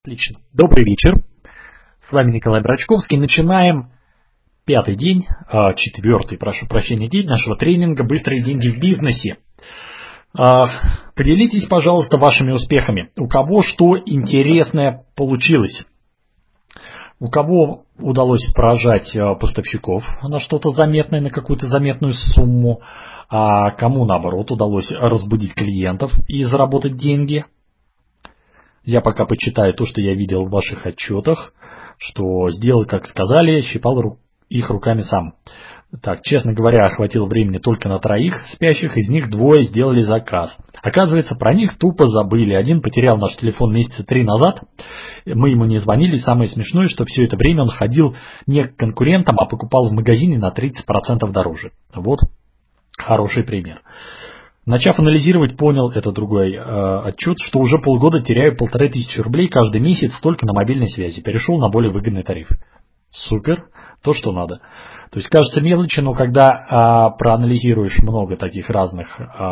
Отлично. Добрый вечер. С вами Николай Брачковский. Начинаем пятый день, четвертый, прошу прощения, день нашего тренинга «Быстрые деньги в бизнесе». Поделитесь, пожалуйста, вашими успехами. У кого что интересное получилось? У кого удалось поражать поставщиков на что-то заметное, на какую-то заметную сумму, а кому, наоборот, удалось разбудить клиентов и заработать деньги? Я пока почитаю то, что я видел в ваших отчетах, что сделал, как сказали, щипал их руками сам. Так, честно говоря, хватило времени только на 3 спящих, из них 2 сделали заказ. Оказывается, про них тупо забыли. Один потерял наш телефон месяца 3 назад, мы ему не звонили. Самое смешное, что все это время он ходил не к конкурентам, а покупал в магазине на 30% дороже. Вот хороший пример. Начав анализировать, понял, это другой отчет, что уже полгода теряю 1500 рублей каждый месяц только на мобильной связи. Перешел на более выгодный тариф. Супер, то, что надо. То есть кажется мелочи, но когда проанализируешь много таких разных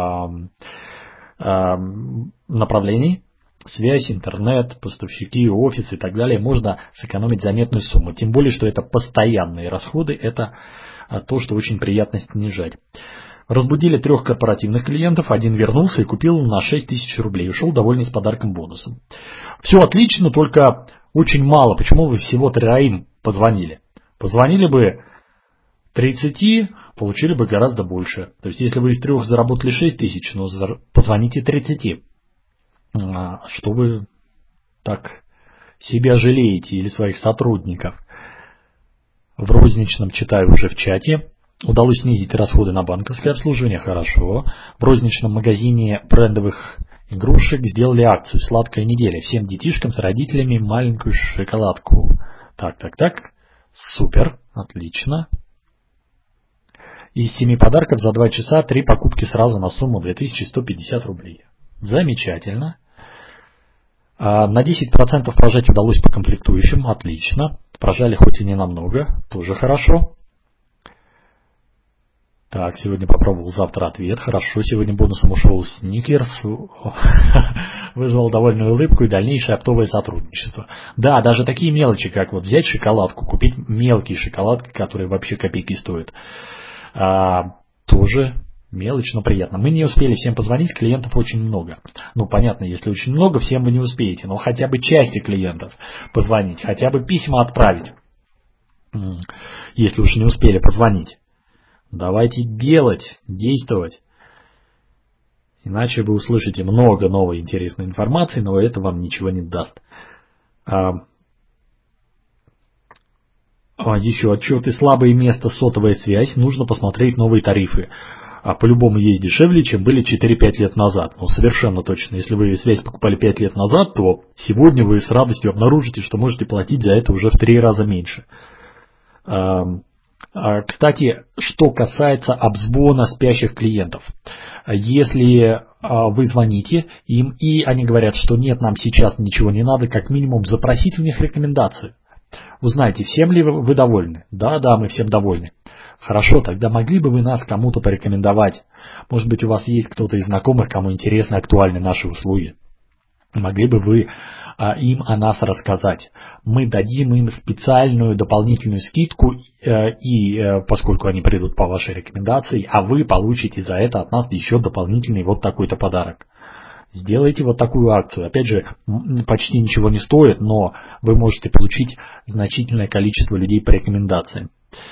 направлений, связь, интернет, поставщики, офис и так далее, можно сэкономить заметную сумму. Тем более, что это постоянные расходы, это то, что очень приятно снижать. Разбудили 3 корпоративных клиентов, один вернулся и купил на 6000 рублей. Ушел довольный с подарком-бонусом. Все отлично, только очень мало. Почему вы всего 3 позвонили? Позвонили бы 30, получили бы гораздо больше. То есть, если вы из 3 заработали 6000, но позвоните 30. Что вы так себя жалеете или своих сотрудников? В розничном читаю уже в чате. Удалось снизить расходы на банковское обслуживание, хорошо. В розничном магазине брендовых игрушек сделали акцию «Сладкая неделя». Всем детишкам с родителями маленькую шоколадку. Так. Супер, отлично. Из 7 подарков за 2 часа 3 покупки сразу на сумму 2150 рублей. Замечательно. На 10% прожать удалось по комплектующим, отлично. Прожали хоть и не намного, тоже хорошо. Так, сегодня попробовал, завтра ответ. Хорошо, сегодня бонусом ушел Сникерс. Вызвал довольную улыбку и дальнейшее оптовое сотрудничество. Да, даже такие мелочи, как вот взять шоколадку, купить мелкие шоколадки, которые вообще копейки стоят. Тоже мелочь, но приятно. Мы не успели всем позвонить, клиентов очень много. Ну, понятно, если очень много, всем вы не успеете. Но хотя бы части клиентов позвонить, хотя бы письма отправить, если уж не успели позвонить. Давайте делать, действовать. Иначе вы услышите много новой интересной информации, но это вам ничего не даст. Еще отчеты. Слабое место сотовая связь. Нужно посмотреть новые тарифы. По-любому есть дешевле, чем были 4-5 лет назад. Ну, совершенно точно. Если вы связь покупали 5 лет назад, то сегодня вы с радостью обнаружите, что можете платить за это уже в 3 раза меньше. Кстати, что касается обзвона спящих клиентов. Если вы звоните им, и они говорят, что нет, нам сейчас ничего не надо, как минимум запросите у них рекомендацию. Узнайте, всем ли вы довольны? Да, мы всем довольны. Хорошо, тогда могли бы вы нас кому-то порекомендовать? Может быть, у вас есть кто-то из знакомых, кому интересны, актуальны наши услуги? Могли бы вы им о нас рассказать? Мы дадим им специальную дополнительную скидку, и поскольку они придут по вашей рекомендации, а вы получите за это от нас еще дополнительный вот такой-то подарок. Сделайте вот такую акцию. Опять же, почти ничего не стоит, но вы можете получить значительное количество людей по рекомендациям.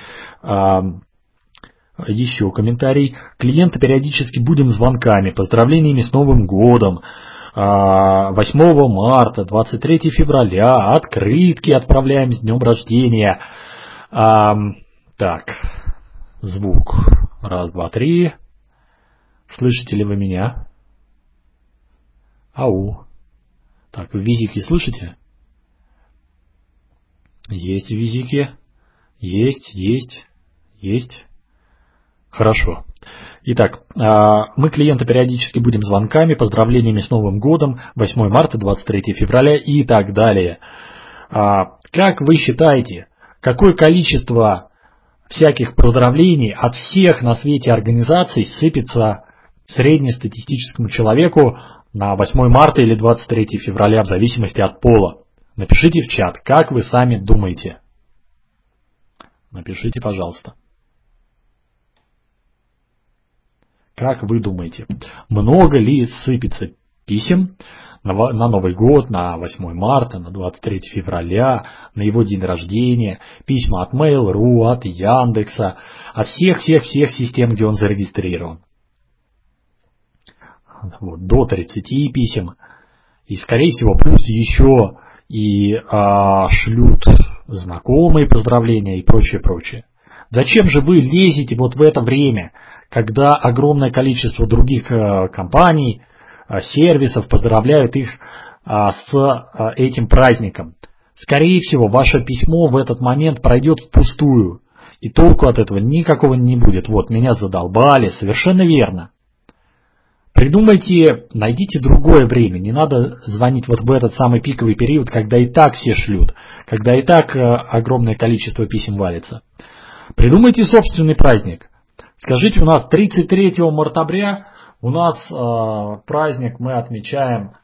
Еще комментарий. Клиенты периодически будем звонками, поздравлениями с Новым годом. 8 марта, 23 февраля, открытки отправляем с днем рождения. Так, звук. 1, 2, 3. Слышите ли вы меня? Ау. Так, визики слышите? Есть визики. Есть. Хорошо. Итак, мы клиенты периодически будем звонками, поздравлениями с Новым годом, 8 марта, 23 февраля и так далее. Как вы считаете, какое количество всяких поздравлений от всех на свете организаций сыпется среднестатистическому человеку на 8 марта или 23 февраля в зависимости от пола? Напишите в чат, как вы сами думаете. Напишите, пожалуйста. Как вы думаете, много ли сыпется писем на Новый год, на 8 марта, на 23 февраля, на его день рождения, письма от Mail.ru, от Яндекса, от всех систем, где он зарегистрирован. Вот, до 30 писем. И, скорее всего, плюс еще и шлют знакомые поздравления и прочее. Зачем же вы лезете вот в это время, когда огромное количество других компаний, сервисов поздравляют их с этим праздником? Скорее всего, ваше письмо в этот момент пройдет впустую, и толку от этого никакого не будет. Вот, меня задолбали, совершенно верно. Придумайте, найдите другое время, не надо звонить вот в этот самый пиковый период, когда и так все шлют, когда и так огромное количество писем валится. Придумайте собственный праздник. Скажите, у нас 33 мартабря, у нас праздник, мы отмечаем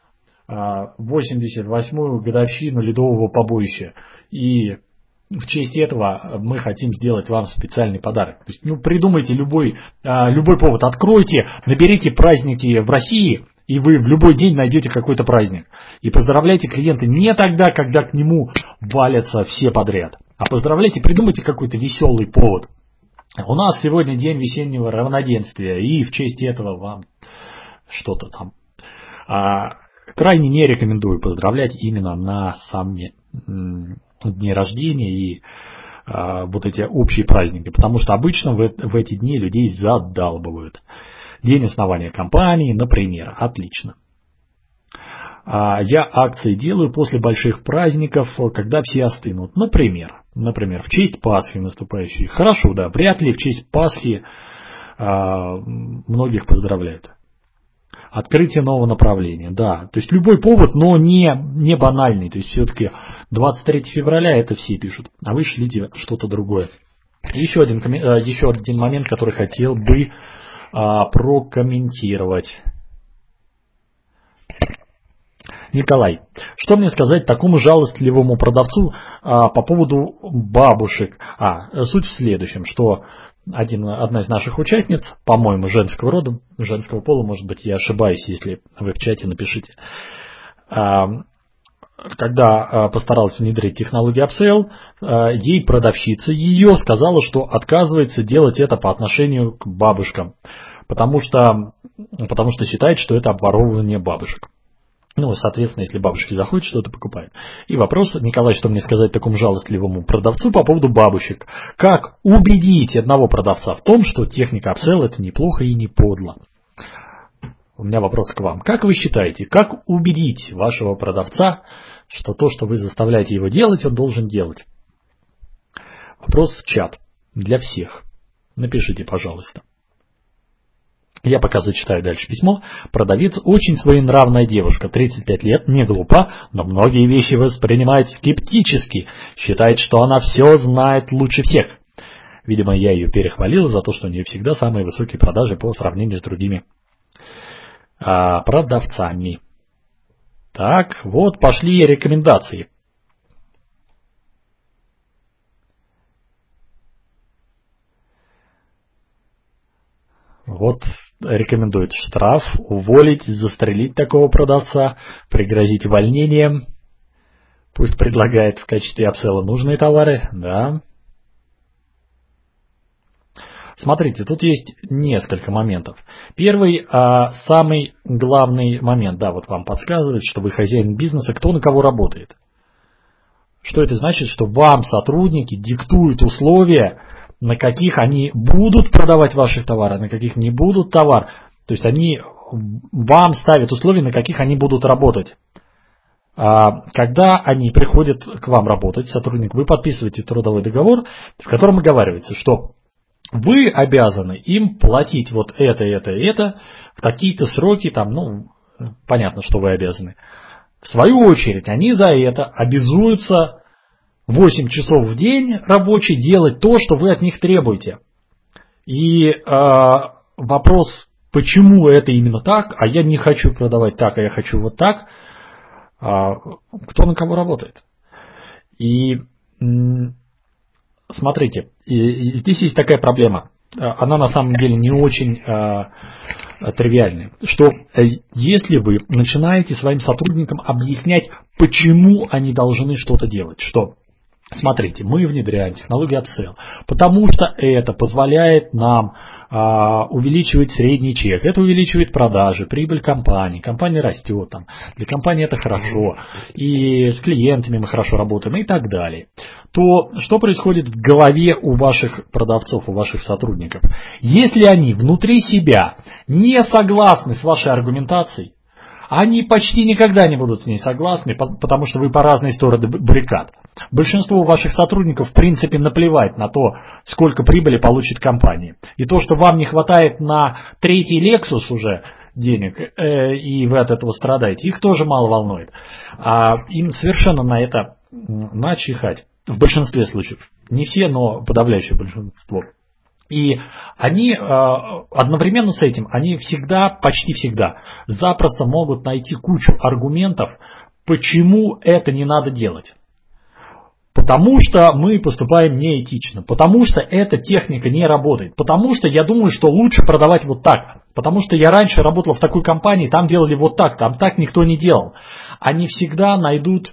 88-ю годовщину ледового побоища. И в честь этого мы хотим сделать вам специальный подарок. То есть, придумайте любой повод, откройте, наберите праздники в России, и вы в любой день найдете какой-то праздник. И поздравляйте клиента не тогда, когда к нему валятся все подряд, а поздравляйте, придумайте какой-то веселый повод. У нас сегодня день весеннего равноденствия, и в честь этого вам что-то там. Крайне не рекомендую поздравлять именно на сами дни рождения и вот эти общие праздники, потому что обычно в эти дни людей задалбывают. День основания компании, например. Отлично. Я акции делаю после больших праздников, когда все остынут. Например, в честь Пасхи наступающей. Хорошо, да, вряд ли в честь Пасхи многих поздравляют. Открытие нового направления, да. То есть любой повод, но не банальный. То есть все-таки 23 февраля это все пишут, а вы шлите что-то другое. Еще один момент, который хотел бы прокомментировать. Николай, что мне сказать такому жалостливому продавцу по поводу бабушек? Суть в следующем, что одна из наших участниц, по-моему, женского рода, женского пола, может быть, я ошибаюсь, если вы в чате напишите, когда постаралась внедрить технологию upsell, ей продавщица ее сказала, что отказывается делать это по отношению к бабушкам, потому что считает, что это обворовывание бабушек. Соответственно, если бабушки заходят, что-то покупают. И вопрос, Николай, что мне сказать такому жалостливому продавцу по поводу бабушек? Как убедить одного продавца в том, что техника upsell это неплохо и не подло? У меня вопрос к вам. Как вы считаете, как убедить вашего продавца, что то, что вы заставляете его делать, он должен делать? Вопрос в чат. Для всех. Напишите, пожалуйста. Я пока зачитаю дальше письмо. Продавец очень своенравная девушка, 35 лет, не глупа, но многие вещи воспринимает скептически, считает, что она все знает лучше всех. Видимо, я ее перехвалил за то, что у нее всегда самые высокие продажи по сравнению с другими продавцами. Так, вот пошли рекомендации. Вот рекомендует штраф, уволить, застрелить такого продавца, пригрозить увольнением. Пусть предлагает в качестве апселла нужные товары. Да. Смотрите, тут есть несколько моментов. Первый, самый главный момент, да, вот вам подсказывает, что вы хозяин бизнеса, кто на кого работает. Что это значит? Что вам сотрудники диктуют условия, на каких они будут продавать ваши товары, на каких не будут товар. То есть они вам ставят условия, на каких они будут работать. Когда они приходят к вам работать, сотрудник, вы подписываете трудовой договор, в котором оговаривается, что вы обязаны им платить вот это в такие-то сроки, понятно, что вы обязаны. В свою очередь, они за это обязуются 8 часов в день рабочий делать то, что вы от них требуете. И вопрос, почему это именно так, а я не хочу продавать так, а я хочу вот так, кто на кого работает. И смотрите, здесь есть такая проблема. Она на самом деле не очень тривиальная. Что если вы начинаете своим сотрудникам объяснять, почему они должны что-то делать, что смотрите, мы внедряем технологию upsell, потому что это позволяет нам увеличивать средний чек, это увеличивает продажи, прибыль компании, компания растет, там, для компании это хорошо, и с клиентами мы хорошо работаем и так далее. То что происходит в голове у ваших продавцов, у ваших сотрудников? Если они внутри себя не согласны с вашей аргументацией, они почти никогда не будут с ней согласны, потому что вы по разные стороны баррикад. Большинству ваших сотрудников в принципе наплевать на то, сколько прибыли получит компания. И то, что вам не хватает на третий Lexus уже денег, и вы от этого страдаете, их тоже мало волнует. Им совершенно на это начихать. В большинстве случаев. Не все, но подавляющее большинство. И они одновременно с этим, они всегда, почти всегда, запросто могут найти кучу аргументов, почему это не надо делать. Потому что мы поступаем неэтично, потому что эта техника не работает, потому что я думаю, что лучше продавать вот так, потому что я раньше работал в такой компании, там делали вот так, там так никто не делал. Они всегда найдут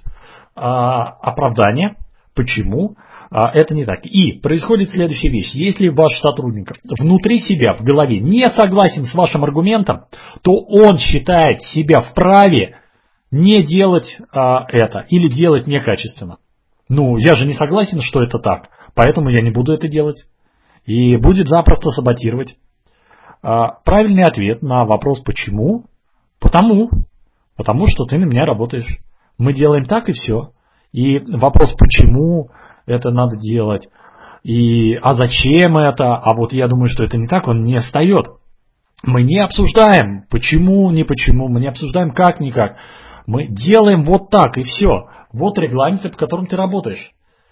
оправдание, почему это не так. И происходит следующая вещь. Если ваш сотрудник внутри себя, в голове не согласен с вашим аргументом, то он считает себя вправе не делать это или делать некачественно. Ну, я же не согласен, что это так, поэтому я не буду это делать. И будет запросто саботировать. Правильный ответ на вопрос «почему?» Потому что ты на меня работаешь. Мы делаем так и все. И вопрос «почему?» это надо делать, а зачем это, а вот я думаю, что это не так, он не встает. Мы не обсуждаем, почему, не почему, мы не обсуждаем как, никак. Мы делаем вот так и все. Вот регламенты, по которым ты работаешь.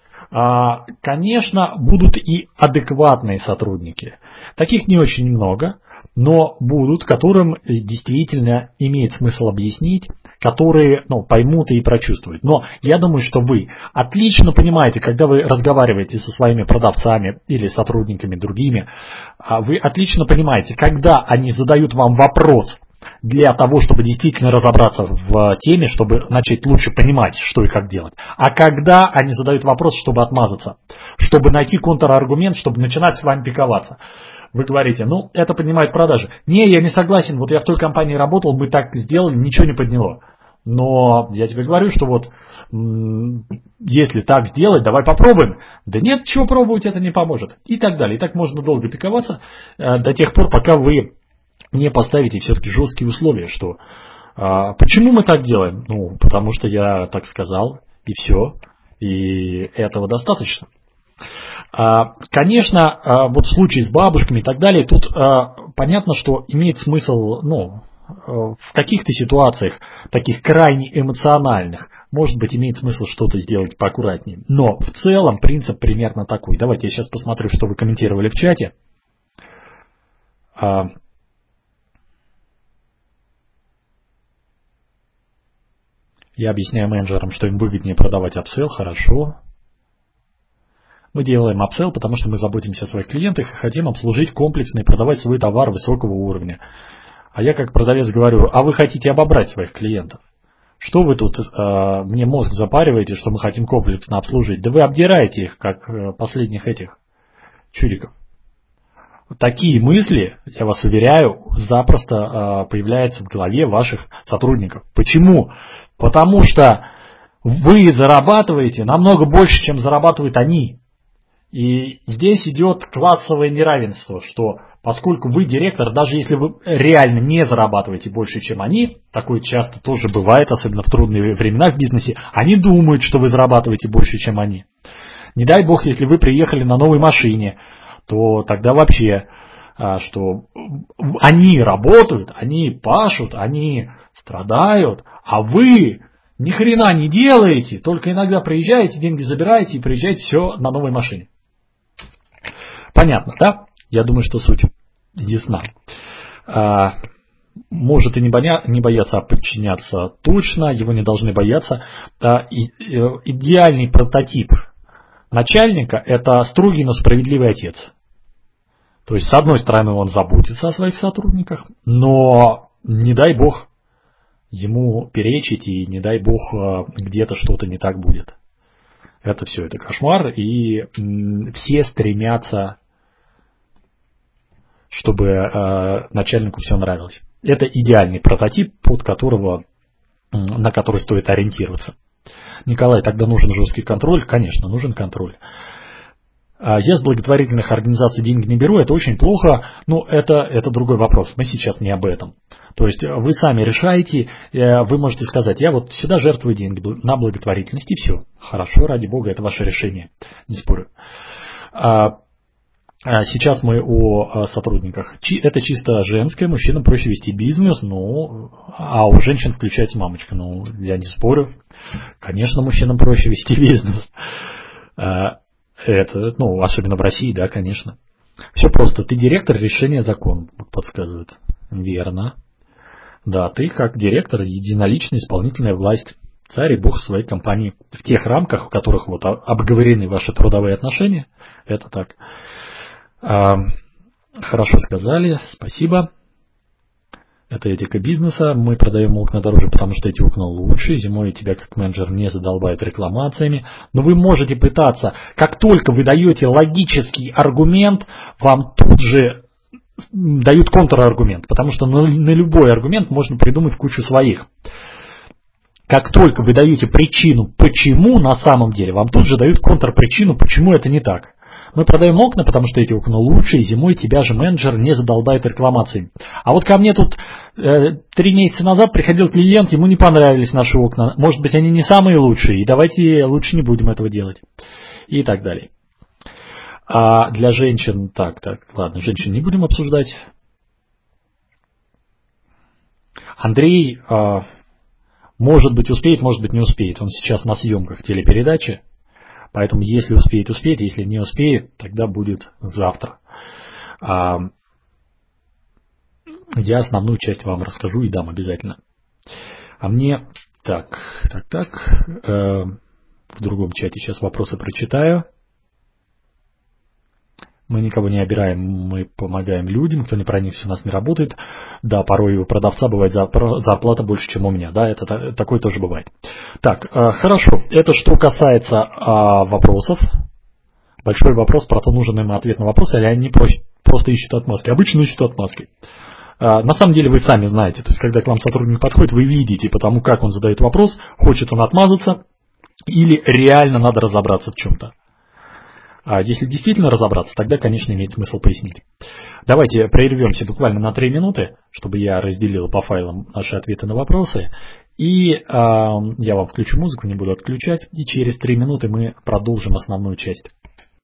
Конечно, будут и адекватные сотрудники. Таких не очень много, но будут, которым действительно имеет смысл объяснить, которые поймут и прочувствуют. Но я думаю, что вы отлично понимаете, когда вы разговариваете со своими продавцами или сотрудниками другими, вы отлично понимаете, когда они задают вам вопрос для того, чтобы действительно разобраться в теме, чтобы начать лучше понимать, что и как делать. А когда они задают вопрос, чтобы отмазаться, чтобы найти контраргумент, чтобы начинать с вами пиковаться. Вы говорите, это поднимает продажи. Не, я не согласен, вот я в той компании работал, мы так сделали, ничего не подняло. Но я тебе говорю, что вот если так сделать, давай попробуем. Да нет, чего пробовать, это не поможет. И так далее. И так можно долго пиковаться до тех пор, пока вы не поставите все-таки жесткие условия, что почему мы так делаем? Потому что я так сказал, и все. И этого достаточно. Конечно, вот в случае с бабушками и так далее, тут понятно, что имеет смысл, в каких-то ситуациях, таких крайне эмоциональных, может быть, имеет смысл что-то сделать поаккуратнее. Но в целом принцип примерно такой. Давайте я сейчас посмотрю, что вы комментировали в чате. Я объясняю менеджерам, что им выгоднее продавать апсейл, хорошо. Мы делаем апсейл, потому что мы заботимся о своих клиентах и хотим обслужить комплексно и продавать свой товар высокого уровня. А я как продавец говорю, а вы хотите обобрать своих клиентов? Что вы тут мне мозг запариваете, что мы хотим комплексно обслужить? Да вы обдираете их, как последних этих чудиков. Такие мысли, я вас уверяю, запросто появляются в голове ваших сотрудников. Почему? Потому что вы зарабатываете намного больше, чем зарабатывают они. И здесь идет классовое неравенство, что поскольку вы директор, даже если вы реально не зарабатываете больше, чем они, такое часто тоже бывает, особенно в трудные времена в бизнесе, они думают, что вы зарабатываете больше, чем они. Не дай бог, если вы приехали на новой машине, то тогда вообще, что они работают, они пашут, они страдают, а вы ни хрена не делаете, только иногда приезжаете, деньги забираете и приезжаете все на новой машине. Понятно, да? Я думаю, что суть ясна. может и не бояться, а подчиняться точно, его не должны бояться. Идеальный прототип начальника – это строгий, но справедливый отец. То есть, с одной стороны, он заботится о своих сотрудниках, но не дай бог ему перечить, и не дай бог где-то что-то не так будет. Это все, это кошмар, и все стремятся, чтобы начальнику все нравилось. Это идеальный прототип, на который стоит ориентироваться. Николай, тогда нужен жесткий контроль? Конечно, нужен контроль. Я с благотворительных организаций деньги не беру, это очень плохо, но это другой вопрос, мы сейчас не об этом. То есть вы сами решаете, вы можете сказать, я вот сюда жертвую деньги на благотворительность, и все. Хорошо, ради бога, это ваше решение, не спорю. Сейчас мы о сотрудниках. Это чисто женское, мужчинам проще вести бизнес, а у женщин включается мамочка. Я не спорю. Конечно, мужчинам проще вести бизнес. Это, особенно в России, да, конечно. Все просто. Ты директор, решение закон подсказывает. Верно. Да, ты как директор, единоличная исполнительная власть, царь и бог своей компании. В тех рамках, в которых обговорены ваши трудовые отношения, это так. Хорошо сказали, спасибо. Это этика бизнеса. Мы продаем окна дороже, потому что эти окна лучше. Зимой тебя как менеджер не задолбают рекламациями. Но вы можете пытаться. Как только вы даете логический аргумент, вам тут же дают контраргумент. Потому что на любой аргумент можно придумать кучу своих. Как только вы даете причину, почему на самом деле, вам тут же дают контрпричину, почему это не так. Мы продаем окна, потому что эти окна лучше, и зимой тебя же менеджер не задолбает рекламацией. А вот ко мне тут 3 месяца назад приходил клиент, ему не понравились наши окна. Может быть, они не самые лучшие, и давайте лучше не будем этого делать. И так далее. А для женщин, ладно, женщин не будем обсуждать. Андрей, может быть, успеет, может быть, не успеет. Он сейчас на съемках телепередачи. Поэтому, если успеет, успеет. Если не успеет, тогда будет завтра. Я основную часть вам расскажу и дам обязательно. А мне... Так. В другом чате сейчас вопросы прочитаю. Мы никого не обираем, мы помогаем людям, кто не проникся, у нас не работает. Да, порой у продавца бывает зарплата больше, чем у меня. Да, это такое тоже бывает. Так, хорошо. Это что касается вопросов. Большой вопрос, про то, нужен им ответ на вопрос, или они просто ищут отмазки. Обычно ищут отмазки. На самом деле вы сами знаете, то есть когда к вам сотрудник подходит, вы видите, потому как он задает вопрос, хочет он отмазаться, или реально надо разобраться в чем-то. А если действительно разобраться, тогда, конечно, имеет смысл пояснить. Давайте прервемся буквально на 3 минуты, чтобы я разделил по файлам наши ответы на вопросы. И я вам включу музыку, не буду отключать. И через 3 минуты мы продолжим основную часть.